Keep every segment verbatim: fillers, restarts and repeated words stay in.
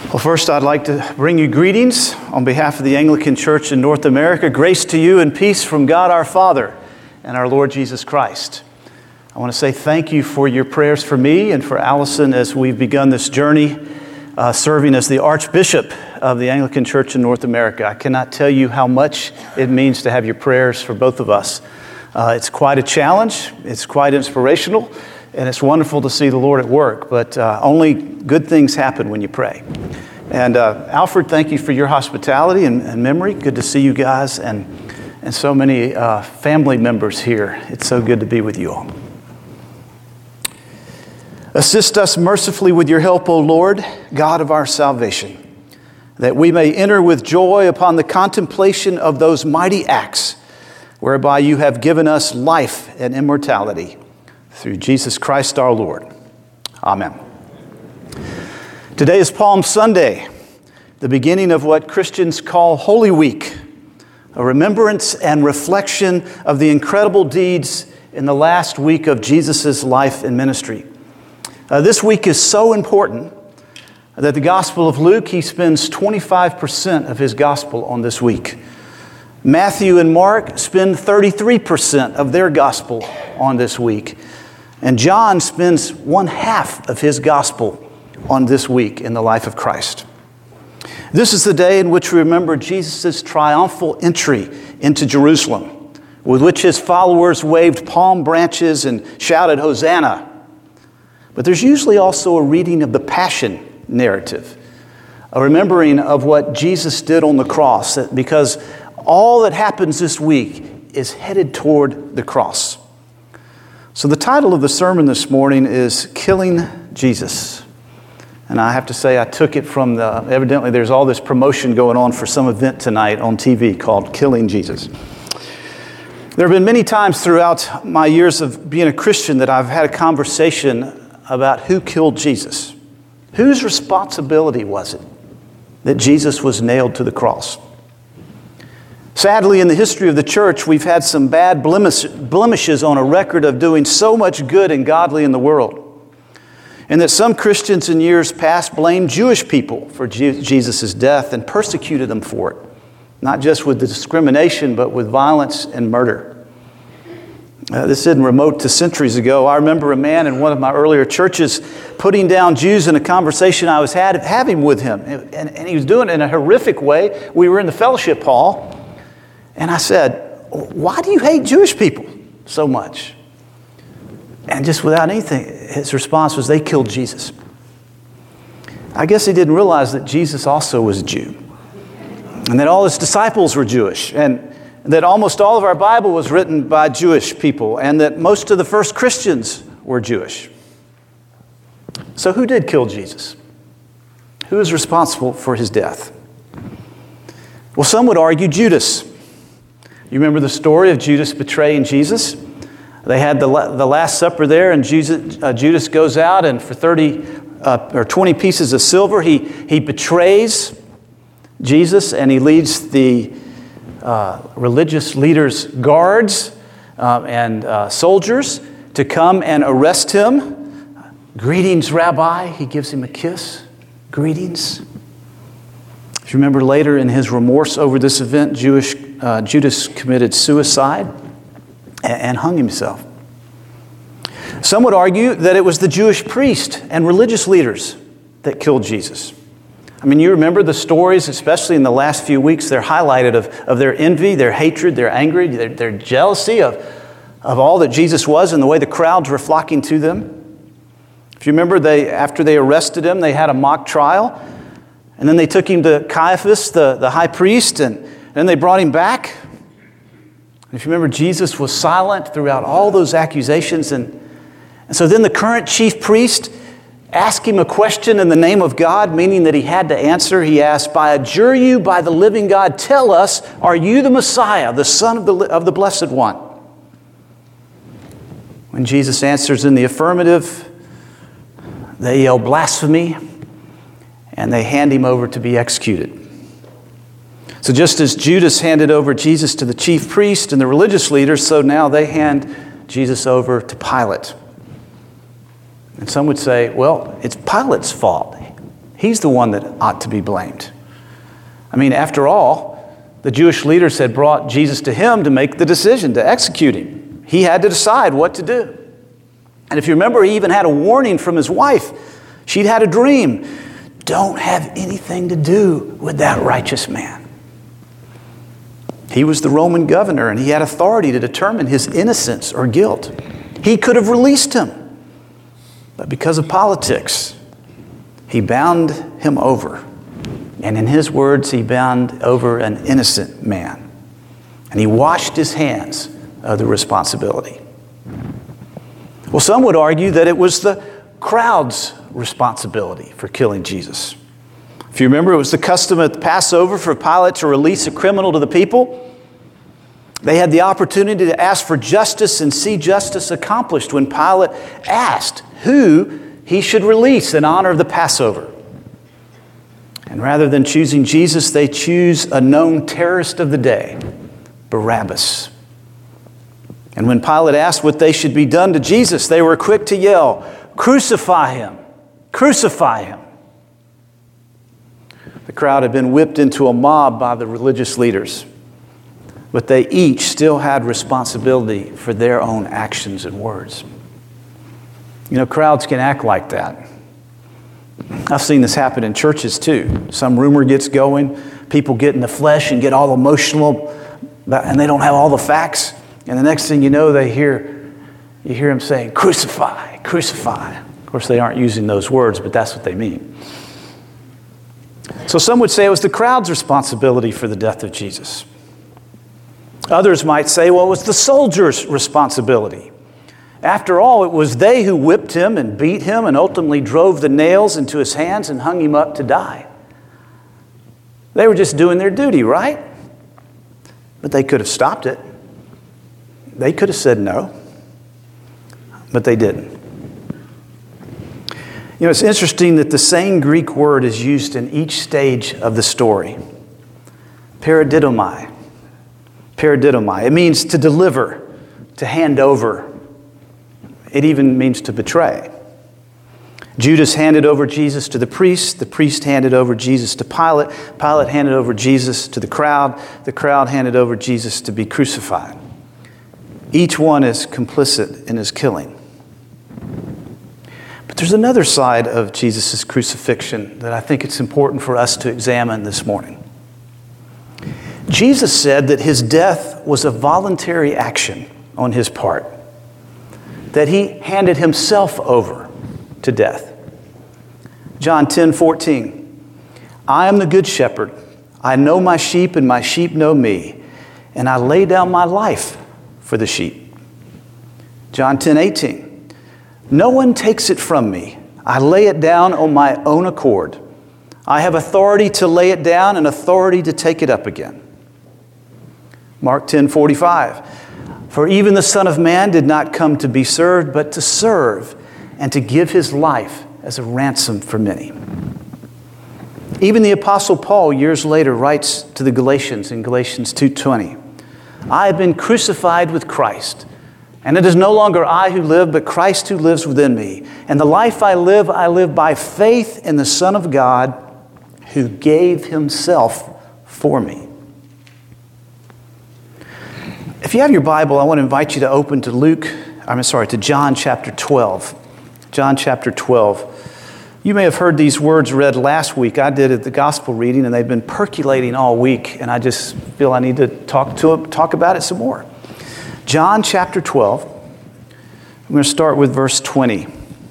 Well, first, I'd like to bring you greetings on behalf of the Anglican Church in North America. Grace to you and peace from God our Father and our Lord Jesus Christ. I want to say thank you for your prayers for me and for Allison as we've begun this journey uh, serving as the Archbishop of the Anglican Church in North America. I cannot tell you how much it means to have your prayers for both of us. Uh, it's quite a challenge, it's quite inspirational, and it's wonderful to see the Lord at work, but uh, only good things happen when you pray. And uh, Alfred, thank you for your hospitality and, and memory. Good to see you guys and, and so many uh, family members here. It's so good to be with you all. Assist us mercifully with your help, O Lord, God of our salvation, that we may enter with joy upon the contemplation of those mighty acts whereby you have given us life and immortality. Through Jesus Christ our Lord. Amen. Today is Palm Sunday, the beginning of what Christians call Holy Week, a remembrance and reflection of the incredible deeds in the last week of Jesus' life and ministry. Uh, this week is so important that the Gospel of Luke, he spends twenty-five percent of his Gospel on this week. Matthew and Mark spend thirty-three percent of their Gospel on this week. And John spends one half of his gospel on this week in the life of Christ. This is the day in which we remember Jesus' triumphal entry into Jerusalem, with which his followers waved palm branches and shouted, Hosanna. But there's usually also a reading of the Passion narrative, a remembering of what Jesus did on the cross, because all that happens this week is headed toward the cross. So the title of the sermon this morning is Killing Jesus. And I have to say I took it from the, evidently there's all this promotion going on for some event tonight on T V called Killing Jesus. There have been many times throughout my years of being a Christian that I've had a conversation about who killed Jesus. Whose responsibility was it that Jesus was nailed to the cross? Sadly, in the history of the church, we've had some bad blemish, blemishes on a record of doing so much good and godly in the world. And that some Christians in years past blamed Jewish people for Jesus' death and persecuted them for it. Not just with the discrimination, but with violence and murder. Uh, this isn't remote to centuries ago. I remember a man in one of my earlier churches putting down Jews in a conversation I was had, having with him. And, and he was doing it in a horrific way. We were in the fellowship hall. And I said, why do you hate Jewish people so much? And just without anything, his response was, they killed Jesus. I guess he didn't realize that Jesus also was a Jew. And that all his disciples were Jewish. And that almost all of our Bible was written by Jewish people. And that most of the first Christians were Jewish. So who did kill Jesus? Who is responsible for his death? Well, some would argue Judas. You remember the story of Judas betraying Jesus? They had the, the Last Supper there, and Jesus, uh, Judas goes out, and for thirty uh, or twenty pieces of silver, he, he betrays Jesus, and he leads the uh, religious leaders' guards uh, and uh, soldiers to come and arrest him. Greetings, Rabbi. He gives him a kiss. Greetings. If you remember later in his remorse over this event, Jewish, uh, Judas committed suicide and, and hung himself. Some would argue that it was the Jewish priest and religious leaders that killed Jesus. I mean, you remember the stories, especially in the last few weeks, they're highlighted of, of their envy, their hatred, their anger, their, their jealousy of, of all that Jesus was and the way the crowds were flocking to them. If you remember, they after they arrested him, they had a mock trial. And then they took him to Caiaphas, the, the high priest, and, and then they brought him back. And if you remember, Jesus was silent throughout all those accusations. And, and so then the current chief priest asked him a question in the name of God, meaning that he had to answer. He asked, I adjure you by the living God, tell us, are you the Messiah, the Son of the, of the Blessed One? When Jesus answers in the affirmative, they yell blasphemy, and they hand him over to be executed. So just as Judas handed over Jesus to the chief priest and the religious leaders, so now they hand Jesus over to Pilate. And some would say, well, it's Pilate's fault. He's the one that ought to be blamed. I mean, after all, the Jewish leaders had brought Jesus to him to make the decision to execute him. He had to decide what to do. And if you remember, he even had a warning from his wife. She'd had a dream. Don't have anything to do with that righteous man. He was the Roman governor, and he had authority to determine his innocence or guilt. He could have released him. But because of politics, he bound him over. And in his words, he bound over an innocent man. And he washed his hands of the responsibility. Well, some would argue that it was the crowd's responsibility for killing Jesus. If you remember, it was the custom at the Passover for Pilate to release a criminal to the people. They had the opportunity to ask for justice and see justice accomplished when Pilate asked who he should release in honor of the Passover. And rather than choosing Jesus, they choose a known terrorist of the day, Barabbas. And when Pilate asked what they should be done to Jesus, they were quick to yell, "Crucify him! Crucify him!" The crowd had been whipped into a mob by the religious leaders, but they each still had responsibility for their own actions and words. You know, crowds can act like that. I've seen this happen in churches too. Some rumor gets going, people get in the flesh and get all emotional, and they don't have all the facts. And the next thing you know, they hear, you hear them saying, "Crucify, crucify." Of course, they aren't using those words, but that's what they mean. So some would say it was the crowd's responsibility for the death of Jesus. Others might say, well, it was the soldiers' responsibility. After all, it was they who whipped him and beat him and ultimately drove the nails into his hands and hung him up to die. They were just doing their duty, right? But they could have stopped it. They could have said no, but they didn't. You know, it's interesting that the same Greek word is used in each stage of the story. Paradidomai. Paradidomai. It means to deliver, to hand over. It even means to betray. Judas handed over Jesus to the priest. The priest handed over Jesus to Pilate. Pilate handed over Jesus to the crowd. The crowd handed over Jesus to be crucified. Each one is complicit in his killing. But there's another side of Jesus' crucifixion that I think it's important for us to examine this morning. Jesus said that his death was a voluntary action on his part, that he handed himself over to death. John ten fourteen, "I am the good shepherd. I know my sheep and my sheep know me, and I lay down my life for the sheep." John ten eighteen, "No one takes it from me. I lay it down on my own accord. I have authority to lay it down and authority to take it up again." Mark ten forty-five, "For even the Son of Man did not come to be served, but to serve and to give his life as a ransom for many." Even the Apostle Paul years later writes to the Galatians in Galatians two twenty, "I have been crucified with Christ, and it is no longer I who live, but Christ who lives within me. And the life I live, I live by faith in the Son of God who gave himself for me." If you have your Bible, I want to invite you to open to Luke, I'm sorry, to John chapter twelve. John chapter twelve. You may have heard these words read last week. I did at the gospel reading, and they've been percolating all week, and I just feel I need to talk to talk about it some more. John chapter twelve. I'm going to start with verse twenty.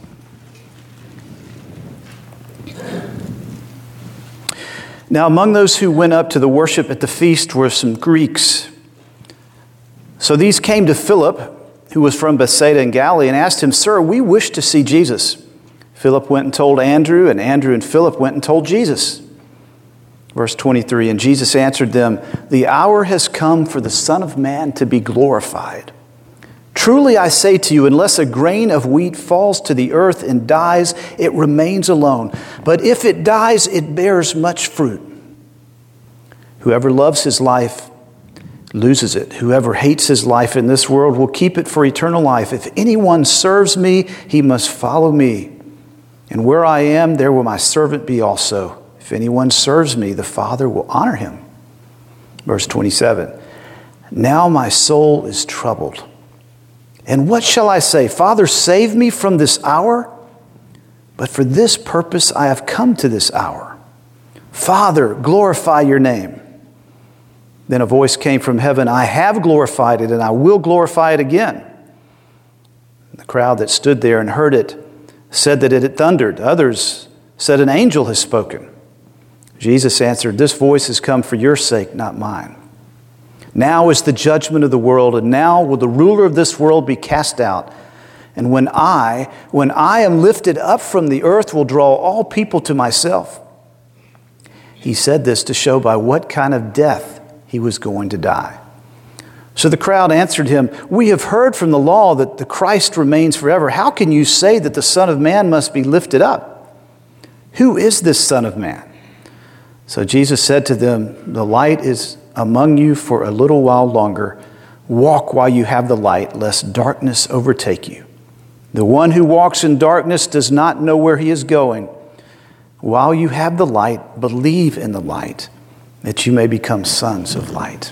"Now among those who went up to the worship at the feast were some Greeks. So these came to Philip, who was from Bethsaida in Galilee, and asked him, 'Sir, we wish to see Jesus.' Philip went and told Andrew, and Andrew and Philip went and told Jesus." Verse twenty-three, "And Jesus answered them, 'The hour has come for the Son of Man to be glorified. Truly I say to you, unless a grain of wheat falls to the earth and dies, it remains alone. But if it dies, it bears much fruit. Whoever loves his life loses it. Whoever hates his life in this world will keep it for eternal life. If anyone serves me, he must follow me. And where I am, there will my servant be also. If anyone serves me, the Father will honor him. Verse twenty-seven. Now my soul is troubled. And what shall I say? Father, save me from this hour? But for this purpose I have come to this hour. Father, glorify your name. Then a voice came from heaven, I have glorified it, and I will glorify it again. The crowd that stood there and heard it said that it had thundered. Others said, an angel has spoken. Jesus answered, this voice has come for your sake, not mine. Now is the judgment of the world, and now will the ruler of this world be cast out. And when I, when I am lifted up from the earth, will draw all people to myself. He said this to show by what kind of death he was going to die. So the crowd answered him, we have heard from the law that the Christ remains forever. How can you say that the Son of Man must be lifted up? Who is this Son of Man? So Jesus said to them, the light is among you for a little while longer. Walk while you have the light, lest darkness overtake you. The one who walks in darkness does not know where he is going. While you have the light, believe in the light, that you may become sons of light.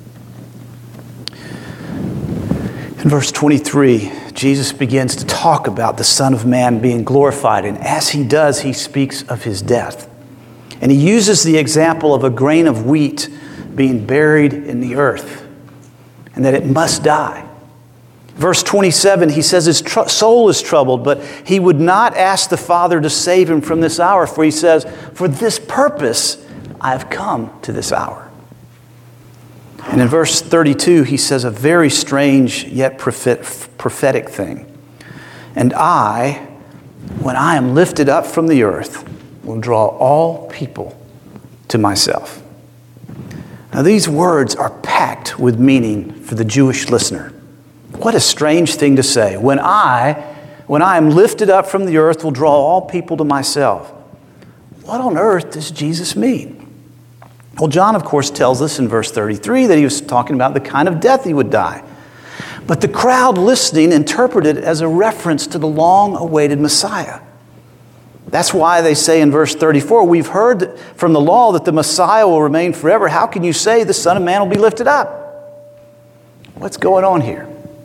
In verse twenty-three, Jesus begins to talk about the Son of Man being glorified. And as he does, he speaks of his death. And he uses the example of a grain of wheat being buried in the earth, and that it must die. Verse twenty-seven, he says his tr- soul is troubled, but he would not ask the Father to save him from this hour, for he says, for this purpose I have come to this hour. And in verse thirty-two, he says a very strange yet prophetic thing. And I, when I am lifted up from the earth, will draw all people to myself. Now these words are packed with meaning for the Jewish listener. What a strange thing to say. When I, when I am lifted up from the earth, will draw all people to myself. What on earth does Jesus mean? Well, John, of course, tells us in verse thirty-three that he was talking about the kind of death he would die. But the crowd listening interpreted it as a reference to the long-awaited Messiah. That's why they say in verse thirty-four, we've heard from the law that the Messiah will remain forever. How can you say the Son of Man will be lifted up? What's going on here?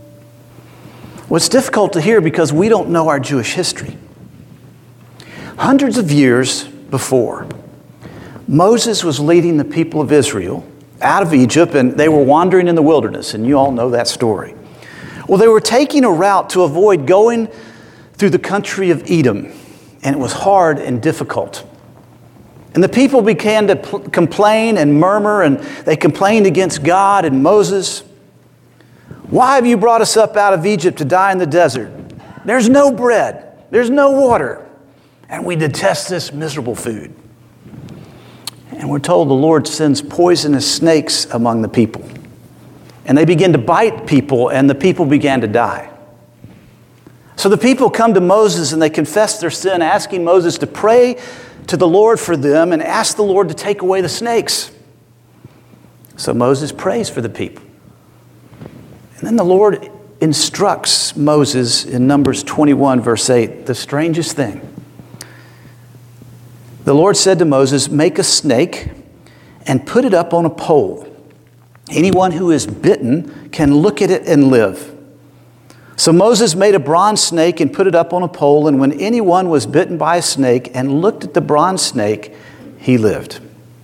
Well, it's difficult to hear because we don't know our Jewish history. Hundreds of years before, Moses was leading the people of Israel out of Egypt, and they were wandering in the wilderness, and you all know that story. Well, they were taking a route to avoid going through the country of Edom, and it was hard and difficult. And the people began to pl- complain and murmur, and they complained against God and Moses. Why have you brought us up out of Egypt to die in the desert? There's no bread, there's no water, and we detest this miserable food. And we're told the Lord sends poisonous snakes among the people. And they begin to bite people, and the people began to die. So the people come to Moses and they confess their sin, asking Moses to pray to the Lord for them and ask the Lord to take away the snakes. So Moses prays for the people. And then the Lord instructs Moses in Numbers twenty-one, verse eight, the strangest thing. The Lord said to Moses, make a snake and put it up on a pole. Anyone who is bitten can look at it and live. So Moses made a bronze snake and put it up on a pole, and when anyone was bitten by a snake and looked at the bronze snake, he lived.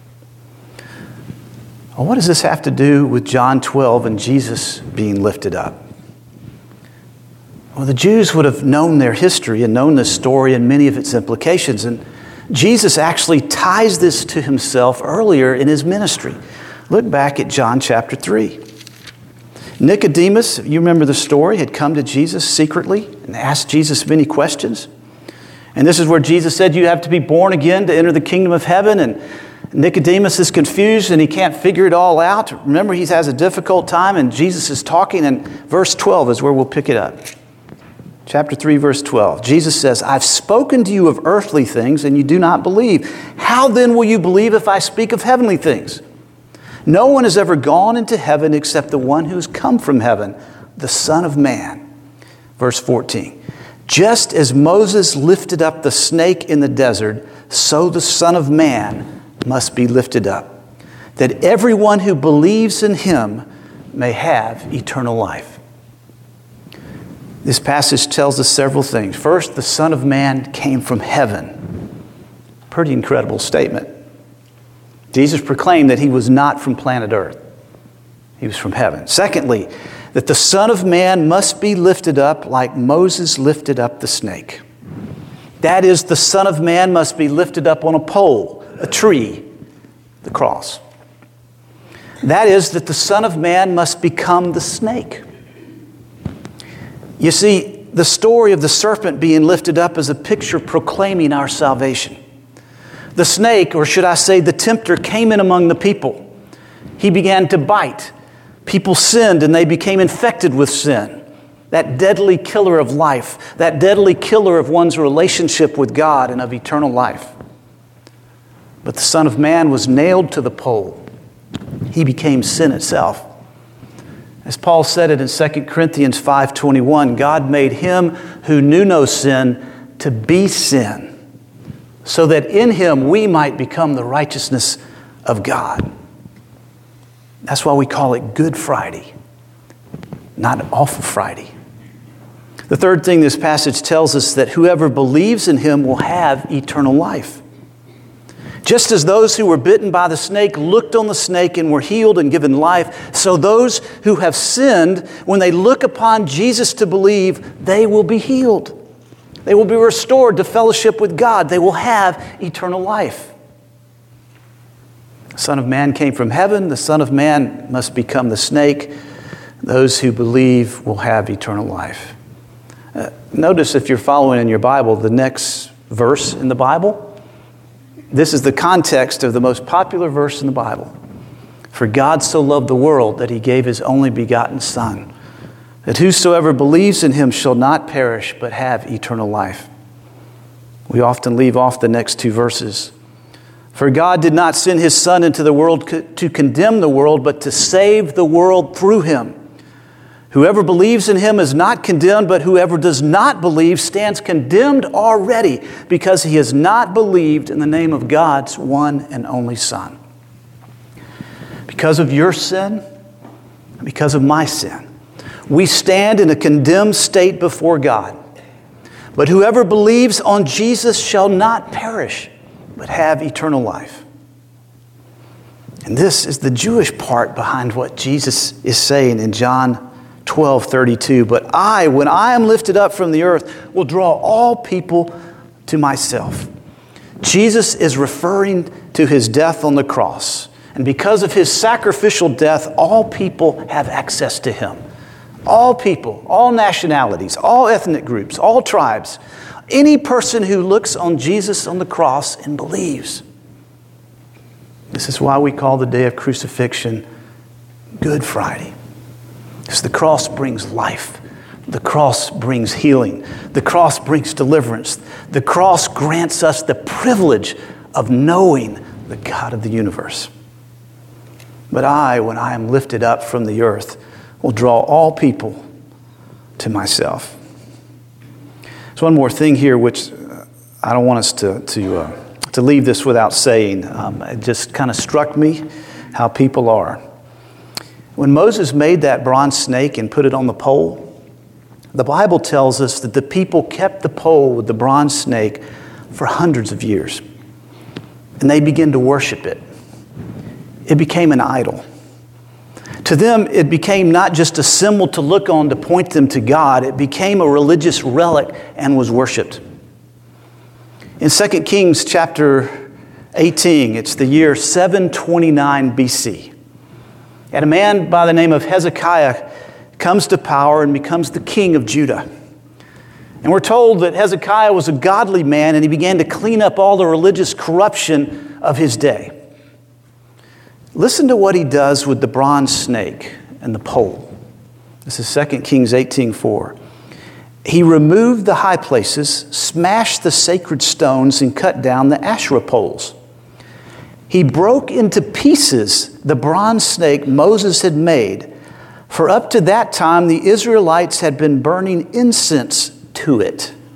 Well, what does this have to do with John twelve and Jesus being lifted up? Well, the Jews would have known their history and known this story and many of its implications, and Jesus actually ties this to himself earlier in his ministry. Look back at John chapter three. Nicodemus, you remember the story, had come to Jesus secretly and asked Jesus many questions. And this is where Jesus said you have to be born again to enter the kingdom of heaven. And Nicodemus is confused and he can't figure it all out. Remember, he has a difficult time and Jesus is talking, and verse twelve is where we'll pick it up. Chapter three, verse twelve. Jesus says, I've spoken to you of earthly things and you do not believe. How then will you believe if I speak of heavenly things? No one has ever gone into heaven except the one who has come from heaven, the Son of Man. Verse fourteen. Just as Moses lifted up the snake in the desert, so the Son of Man must be lifted up, that everyone who believes in him may have eternal life. This passage tells us several things. First, the Son of Man came from heaven. Pretty incredible statement. Jesus proclaimed that he was not from planet Earth. He was from heaven. Secondly, that the Son of Man must be lifted up like Moses lifted up the snake. That is, the Son of Man must be lifted up on a pole, a tree, the cross. That is, that the Son of Man must become the snake. You see, the story of the serpent being lifted up is a picture proclaiming our salvation. The snake, or should I say the tempter, came in among the people. He began to bite. People sinned and they became infected with sin. That deadly killer of life, that deadly killer of one's relationship with God and of eternal life. But the Son of Man was nailed to the pole. He became sin itself. As Paul said it in Second Corinthians five twenty-one, God made him who knew no sin to be sin, so that in him we might become the righteousness of God. That's why we call it Good Friday, not Awful Friday. The third thing this passage tells us that whoever believes in him will have eternal life. Just as those who were bitten by the snake looked on the snake and were healed and given life, so those who have sinned, when they look upon Jesus to believe, they will be healed. They will be restored to fellowship with God. They will have eternal life. The Son of Man came from heaven. The Son of Man must become the snake. Those who believe will have eternal life. Uh, notice, if you're following in your Bible, the next verse in the Bible. This is the context of the most popular verse in the Bible. For God so loved the world that he gave his only begotten Son, that whosoever believes in him shall not perish but have eternal life. We often leave off the next two verses. For God did not send his Son into the world to condemn the world, but to save the world through him. Whoever believes in him is not condemned, but whoever does not believe stands condemned already, because he has not believed in the name of God's one and only Son. Because of your sin, because of my sin, we stand in a condemned state before God. But whoever believes on Jesus shall not perish, but have eternal life. And this is the Jewish part behind what Jesus is saying in John twelve thirty-two. But I, when I am lifted up from the earth, will draw all people to myself. Jesus is referring to his death on the cross. And because of his sacrificial death, all people have access to him. All people, all nationalities, all ethnic groups, all tribes. Any person who looks on Jesus on the cross and believes. This is why we call the day of crucifixion Good Friday. Because the cross brings life. The cross brings healing. The cross brings deliverance. The cross grants us the privilege of knowing the God of the universe. But I, when I am lifted up from the earth, will draw all people to myself. There's one more thing here which I don't want us to, to, uh, to leave this without saying. Um, it just kind of struck me how people are. When Moses made that bronze snake and put it on the pole, the Bible tells us that the people kept the pole with the bronze snake for hundreds of years. And they began to worship it. It became an idol. To them, it became not just a symbol to look on to point them to God. It became a religious relic and was worshipped. In Second Kings chapter eighteen, it's the year seven twenty-nine B C. And a man by the name of Hezekiah comes to power and becomes the king of Judah. And we're told that Hezekiah was a godly man and he began to clean up all the religious corruption of his day. Listen to what he does with the bronze snake and the pole. This is Second Kings eighteen four. He removed the high places, smashed the sacred stones, and cut down the Asherah poles. He broke into pieces the bronze snake Moses had made, for up to that time the Israelites had been burning incense to it.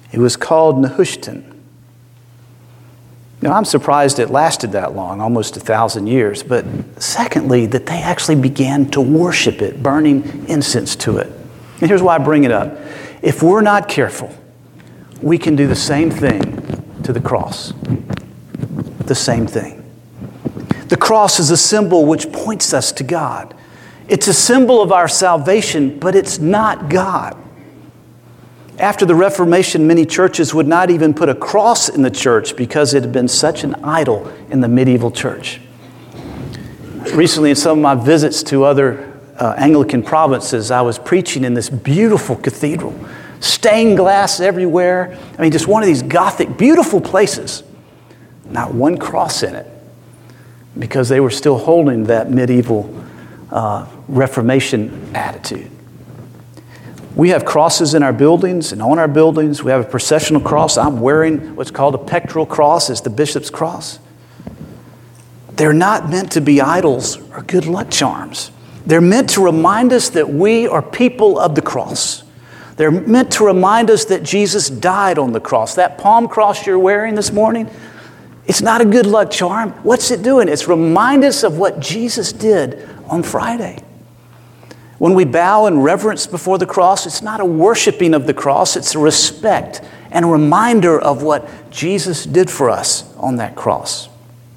It was called Nehushtan. Now, I'm surprised it lasted that long, almost a thousand years. But secondly, that they actually began to worship it, burning incense to it. And here's why I bring it up. If we're not careful, we can do the same thing to the cross. The same thing. The cross is a symbol which points us to God. It's a symbol of our salvation, but it's not God. After the Reformation, many churches would not even put a cross in the church because it had been such an idol in the medieval church. Recently, in some of my visits to other uh, Anglican provinces, I was preaching in this beautiful cathedral. Stained glass everywhere. I mean, just one of these Gothic, beautiful places. Not one cross in it. Because they were still holding that medieval uh, Reformation attitude. We have crosses in our buildings and on our buildings. We have a processional cross. I'm wearing what's called a pectoral cross. It's the bishop's cross. They're not meant to be idols or good luck charms. They're meant to remind us that we are people of the cross. They're meant to remind us that Jesus died on the cross. That palm cross you're wearing this morning, it's not a good luck charm. What's it doing? It's remind us of what Jesus did on Friday. When we bow in reverence before the cross, it's not a worshiping of the cross, it's a respect and a reminder of what Jesus did for us on that cross.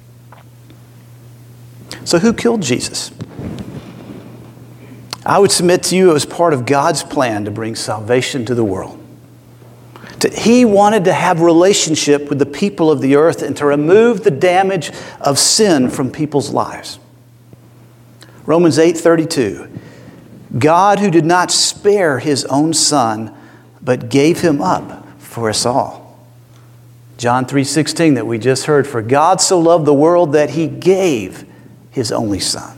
So who killed Jesus? I would submit to you it was part of God's plan to bring salvation to the world. He wanted to have relationship with the people of the earth and to remove the damage of sin from people's lives. Romans eight thirty-two. God, who did not spare his own son, but gave him up for us all. John three sixteen that we just heard. For God so loved the world that he gave his only son.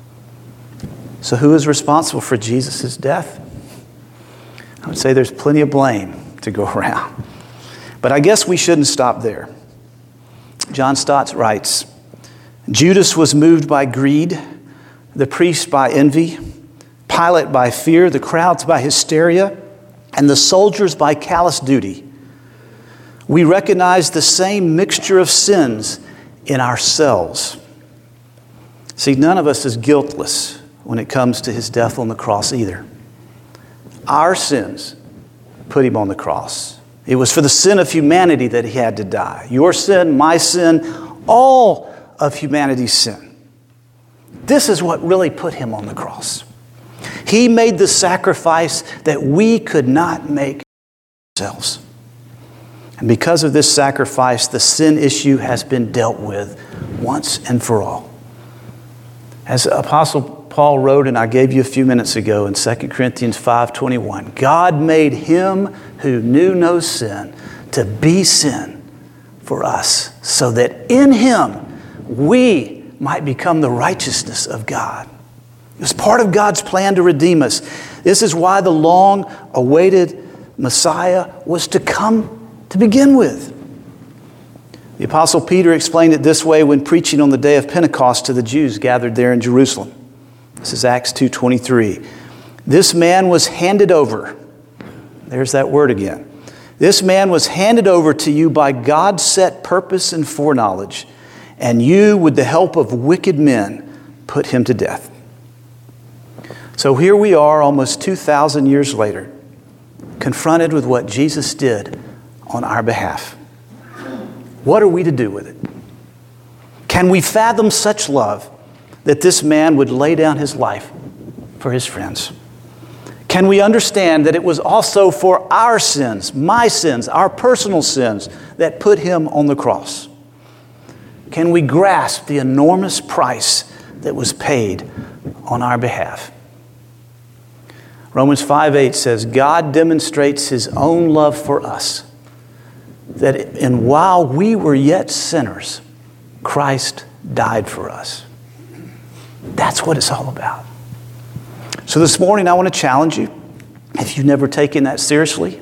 So who is responsible for Jesus' death? I would say there's plenty of blame to go around. But I guess we shouldn't stop there. John Stott writes, Judas was moved by greed, the priests by envy, Pilate by fear, the crowds by hysteria, and the soldiers by callous duty. We recognize the same mixture of sins in ourselves. See, none of us is guiltless when it comes to his death on the cross either. Our sins put him on the cross. It was for the sin of humanity that he had to die. Your sin, my sin, all of humanity's sin. This is what really put him on the cross. He made the sacrifice that we could not make ourselves. And because of this sacrifice, the sin issue has been dealt with once and for all. As Apostle Paul wrote, and I gave you a few minutes ago in Second Corinthians five twenty-one, God made him who knew no sin to be sin for us, so that in him we might become the righteousness of God. It was part of God's plan to redeem us. This is why the long-awaited Messiah was to come to begin with. The Apostle Peter explained it this way when preaching on the day of Pentecost to the Jews gathered there in Jerusalem. This is Acts two twenty-three. This man was handed over. There's that word again. This man was handed over to you by God's set purpose and foreknowledge, and you, with the help of wicked men, put him to death. So here we are almost two thousand years later, confronted with what Jesus did on our behalf. What are we to do with it? Can we fathom such love that this man would lay down his life for his friends? Can we understand that it was also for our sins, my sins, our personal sins, that put him on the cross? Can we grasp the enormous price that was paid on our behalf? Romans five eight says, God demonstrates his own love for us, that in while we were yet sinners, Christ died for us. That's what it's all about. So this morning I want to challenge you, if you've never taken that seriously,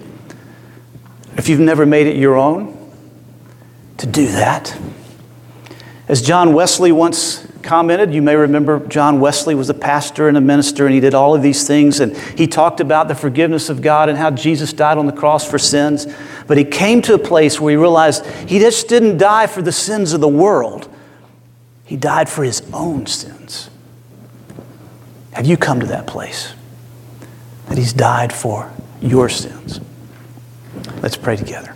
if you've never made it your own, to do that. As John Wesley once commented, you may remember John Wesley was a pastor and a minister, and he did all of these things, and he talked about the forgiveness of God and how Jesus died on the cross for sins. But he came to a place where he realized he just didn't die for the sins of the world. He died for his own sins. Have you come to that place? That he's died for your sins? Let's pray together.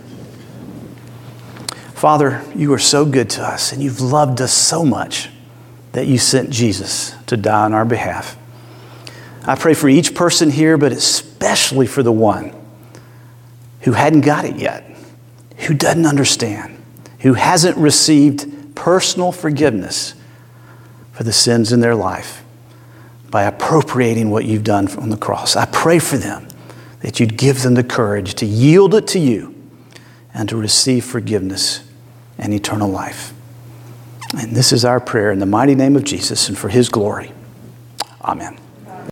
Father, you are so good to us, and you've loved us so much that you sent Jesus to die on our behalf. I pray for each person here, but especially for the one who hadn't got it yet, who doesn't understand, who hasn't received personal forgiveness for the sins in their life by appropriating what you've done on the cross. I pray for them that you'd give them the courage to yield it to you and to receive forgiveness and eternal life. And this is our prayer in the mighty name of Jesus and for his glory. Amen.